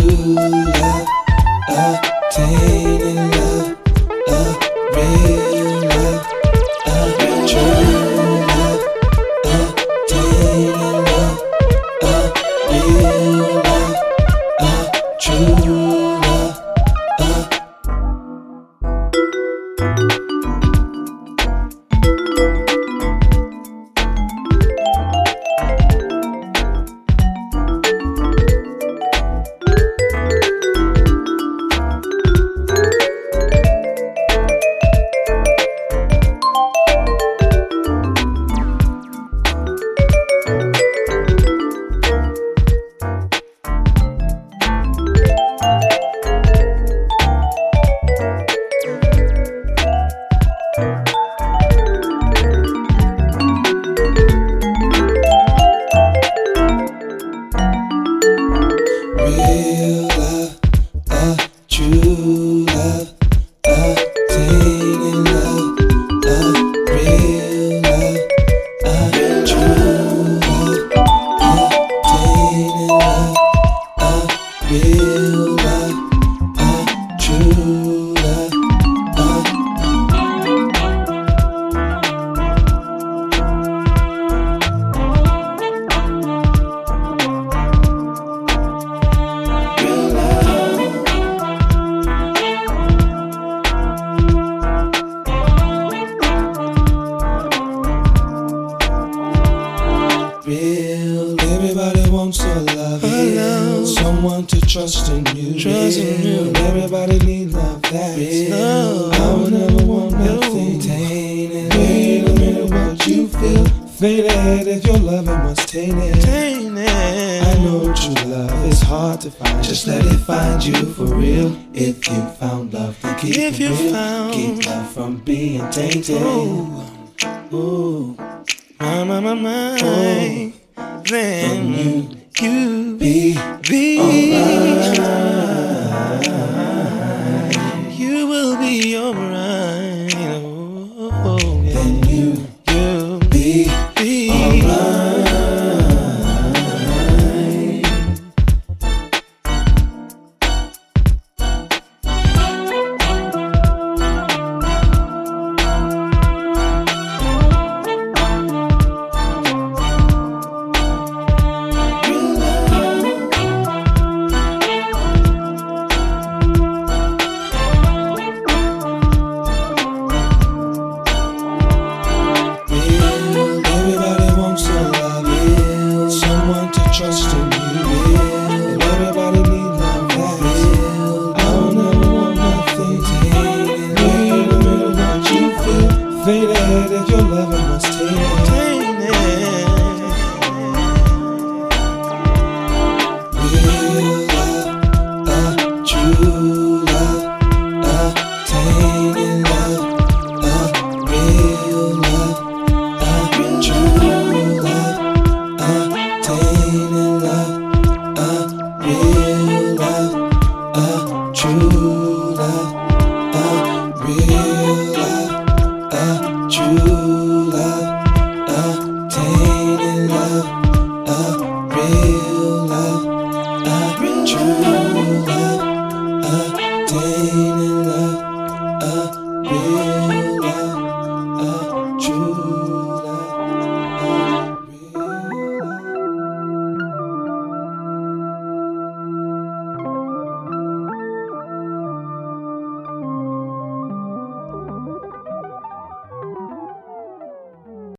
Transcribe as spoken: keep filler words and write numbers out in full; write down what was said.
true love, obtaining love, a real love, a true love, obtaining love, a real love, a true love, a real love, a true love, obtaining love, a real love, a true love, obtaining love, a real love, a true love, a real. Everybody wants a love, real. Someone to trust in you, trust in you. Everybody needs love that's real. I would never want nothing tainted. Wait a minute, what you feel? Faded if your loving was tainted. I know true love is hard to find. Just let it find you for real. If you found love, then keep if it you real. Found keep love from being tainted. Ooh, ooh. My, my, my, my. Oh, then you, you be, be alright. You will be alright. Oh, oh, yeah. Then you, you be, be alright. Trust in you, real. Everybody needs love that's real. I will never want nothing tainted. Wait a minute, what you feel? Faded if your loving was tainted. Real love, a true